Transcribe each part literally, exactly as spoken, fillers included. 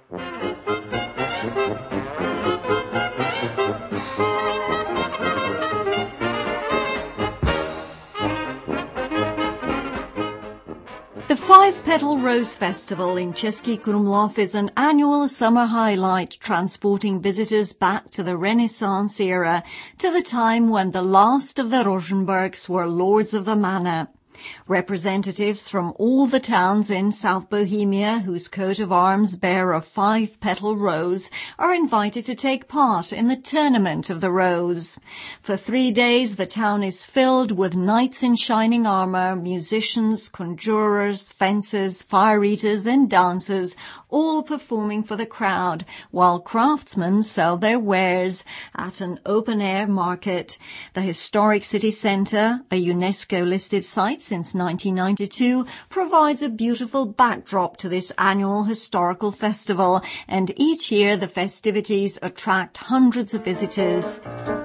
The Five Petal Rose Festival in Český Krumlov is an annual summer highlight, transporting visitors back to the Renaissance era, to the time when the last of the Rosenbergs were lords of the manor. Representatives from all the towns in South Bohemia whose coat of arms bear a five-petal rose are invited to take part in the Tournament of the Rose. For three days the town is filled with knights in shining armor, musicians, conjurers, fencers, fire-eaters and dancers, all performing for the crowd, while craftsmen sell their wares at an open-air market. The historic city centre, a UNESCO-listed site since nineteen ninety-two, provides a beautiful backdrop to this annual historical festival, and each year the festivities attract hundreds of visitors.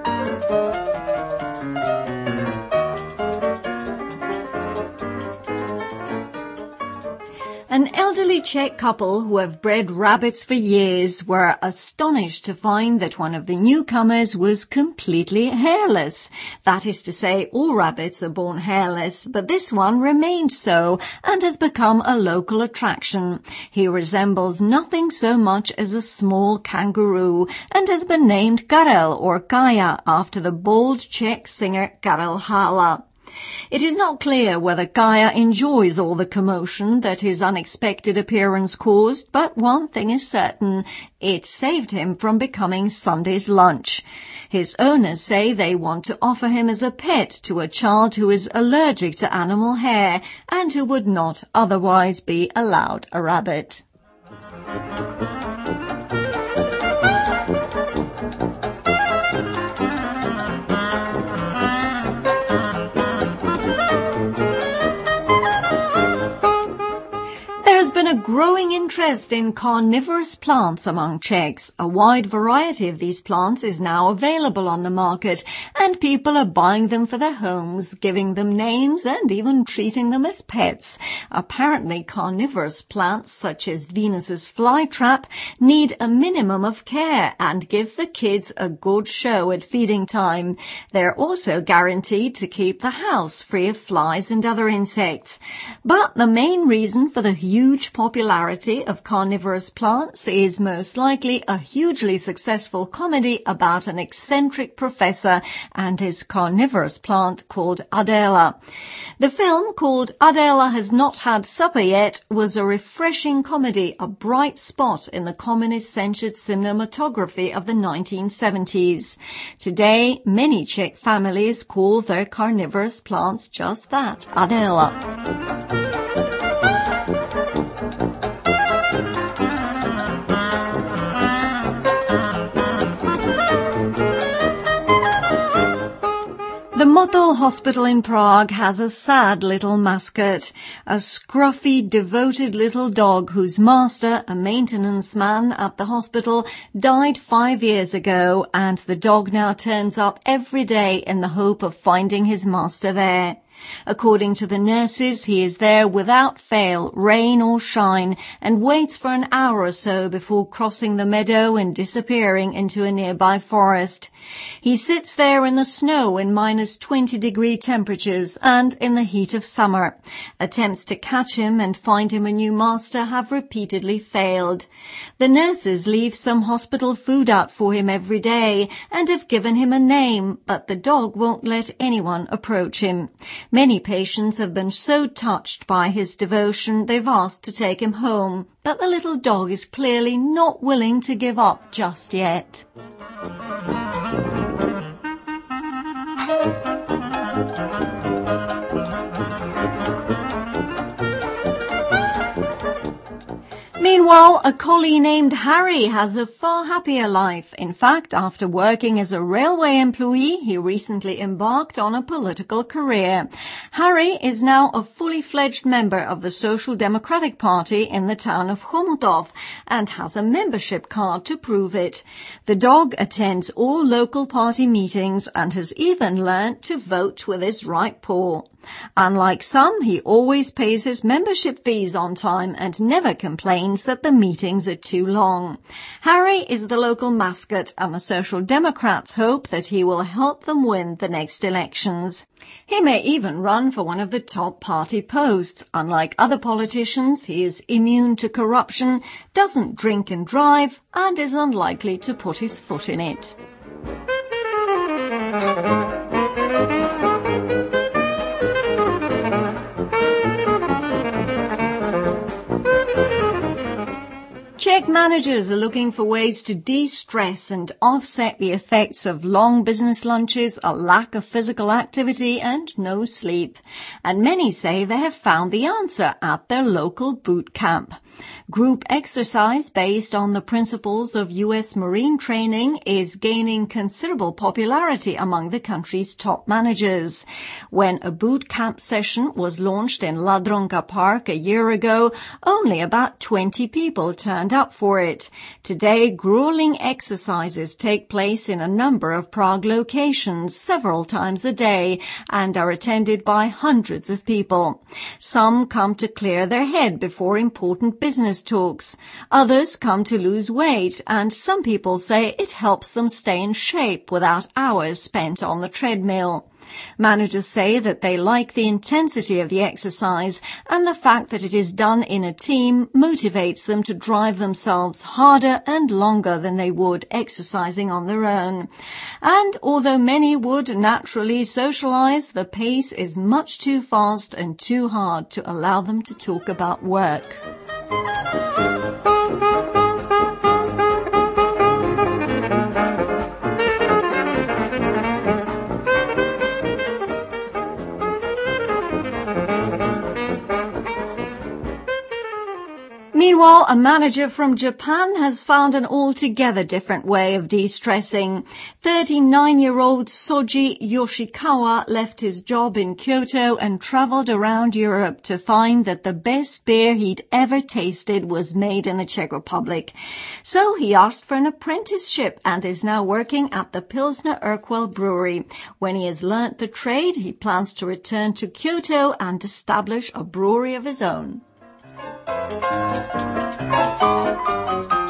An elderly Czech couple who have bred rabbits for years were astonished to find that one of the newcomers was completely hairless. That is to say, all rabbits are born hairless, but this one remained so and has become a local attraction. He resembles nothing so much as a small kangaroo and has been named Karel or Kaya after the bold Czech singer Karel Hala. It is not clear whether Kaya enjoys all the commotion that his unexpected appearance caused, but one thing is certain, it saved him from becoming Sunday's lunch. His owners say they want to offer him as a pet to a child who is allergic to animal hair and who would not otherwise be allowed a rabbit. Been a growing interest in carnivorous plants among Czechs. A wide variety of these plants is now available on the market, and people are buying them for their homes, giving them names and even treating them as pets. Apparently carnivorous plants such as Venus's flytrap need a minimum of care and give the kids a good show at feeding time. They're also guaranteed to keep the house free of flies and other insects. But the main reason for the huge popularity of carnivorous plants is most likely a hugely successful comedy about an eccentric professor and his carnivorous plant called Adela. The film, called Adela Has Not Had Supper Yet, was a refreshing comedy, a bright spot in the communist-censored cinematography of the nineteen seventies. Today, many Czech families call their carnivorous plants just that, Adela. The Motol Hospital in Prague has a sad little mascot, a scruffy, devoted little dog whose master, a maintenance man at the hospital, died five years ago, and the dog now turns up every day in the hope of finding his master there. According to the nurses, he is there without fail, rain or shine, and waits for an hour or so before crossing the meadow and disappearing into a nearby forest. He sits there in the snow in minus twenty degree temperatures and in the heat of summer. Attempts to catch him and find him a new master have repeatedly failed. The nurses leave some hospital food out for him every day and have given him a name, but the dog won't let anyone approach him. Many patients have been so touched by his devotion they've asked to take him home, but the little dog is clearly not willing to give up just yet. Meanwhile, a collie named Harry has a far happier life. In fact, after working as a railway employee, he recently embarked on a political career. Harry is now a fully fledged member of the Social Democratic Party in the town of Chomutov and has a membership card to prove it. The dog attends all local party meetings and has even learnt to vote with his right paw. Unlike some, he always pays his membership fees on time and never complains that the meetings are too long. Harry is the local mascot, and the Social Democrats hope that he will help them win the next elections. He may even run for one of the top party posts. Unlike other politicians, he is immune to corruption, doesn't drink and drive, and is unlikely to put his foot in it. Czech managers are looking for ways to de-stress and offset the effects of long business lunches, a lack of physical activity and no sleep. And many say they have found the answer at their local boot camp. Group exercise based on the principles of U S Marine training is gaining considerable popularity among the country's top managers. When a boot camp session was launched in Ladronka Park a year ago, only about twenty people turned up for it. Today, grueling exercises take place in a number of Prague locations several times a day and are attended by hundreds of people. Some come to clear their head before important business talks. Others come to lose weight, and some people say it helps them stay in shape without hours spent on the treadmill. Managers say that they like the intensity of the exercise, and the fact that it is done in a team motivates them to drive themselves harder and longer than they would exercising on their own. And although many would naturally socialize, the pace is much too fast and too hard to allow them to talk about work. Meanwhile, a manager from Japan has found an altogether different way of de-stressing. thirty-nine-year-old Soji Yoshikawa left his job in Kyoto and traveled around Europe to find that the best beer he'd ever tasted was made in the Czech Republic. So he asked for an apprenticeship and is now working at the Pilsner Urquell brewery. When he has learnt the trade, he plans to return to Kyoto and establish a brewery of his own. Thank you.